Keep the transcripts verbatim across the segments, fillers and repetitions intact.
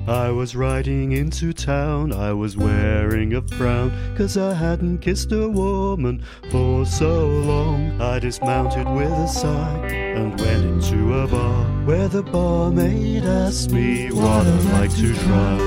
I was riding into town, I was wearing a frown, 'cause I hadn't kissed a woman for so long. I dismounted with a sigh and went into a bar, where the barmaid asked me what I'd like to try.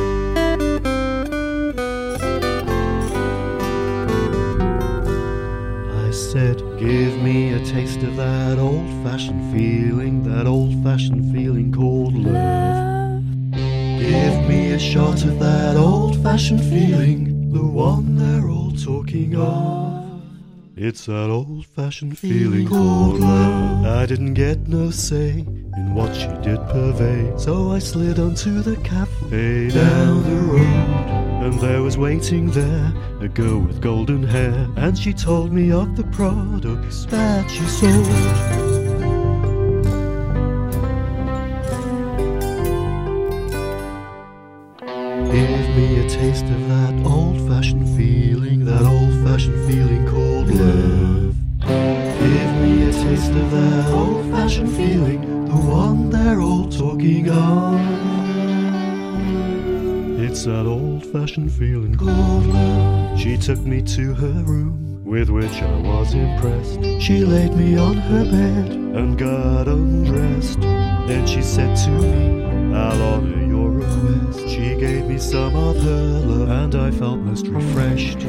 I said, give me a taste of that old-fashioned feeling, that old-fashioned feeling called love. Give me a shot of that old-fashioned feeling, the one they're all talking of. It's that old-fashioned feeling called love. I didn't get no say in what she did purvey, so I slid onto the cafe down the road. And there was waiting there a girl with golden hair, and she told me of the products that she sold. Give me a taste of that old-fashioned feeling, that old-fashioned feeling called love. Give me a taste of that old-fashioned feeling, the one they're all talking of. It's that old-fashioned feeling called love. She took me to her room, with which I was impressed. She laid me on her bed and got undressed. Then she said to me, I'll honor your request. She gave me some of her love, and I felt most refreshed.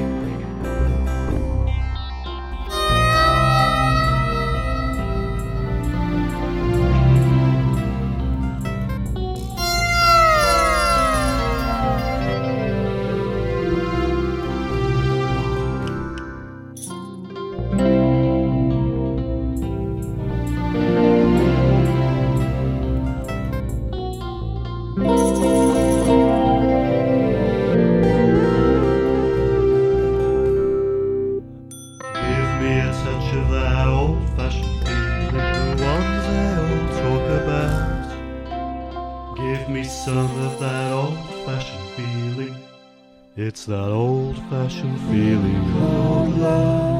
Touch of that old-fashioned feeling, the one they all talk about. Give me some of that old-fashioned feeling. It's that old-fashioned feeling called love.